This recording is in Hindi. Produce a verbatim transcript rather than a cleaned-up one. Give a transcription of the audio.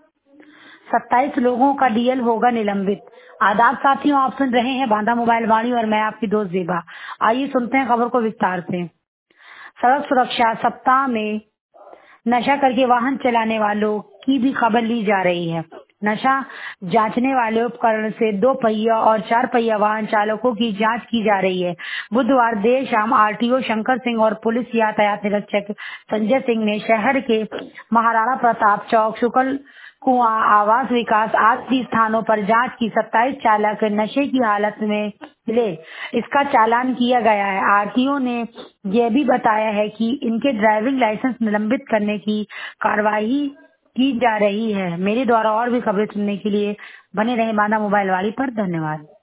सत्ताईस लोगों का डीएल होगा निलंबित। आदाब साथियों, आप सुन रहे हैं बांधा मोबाइल वाणी और मैं आपकी दोस्त जेबा। आइए सुनते हैं खबर को विस्तार से। सड़क सुरक्षा सप्ताह में नशा करके वाहन चलाने वालों की भी खबर ली जा रही है। नशा जांचने वाले उपकरण से दो पहिया और चार पहिया वाहन चालकों की जांच की जा रही है। बुधवार देर शाम आरटीओ शंकर सिंह और पुलिस यातायात निरीक्षक संजय सिंह ने शहर के महाराणा प्रताप चौक, शुक्ल कुआं, आवास विकास आदि स्थानों पर जांच की। सत्ताईस चालक नशे की हालत में मिले, इसका चालान किया गया है। आरटीओ ने यह भी बताया है कि इनके ड्राइविंग लाइसेंस निलंबित करने की कार्रवाई की जा रही है। मेरे द्वारा और भी खबरें सुनने के लिए बने रहें बांधा मोबाइल वाली पर। धन्यवाद।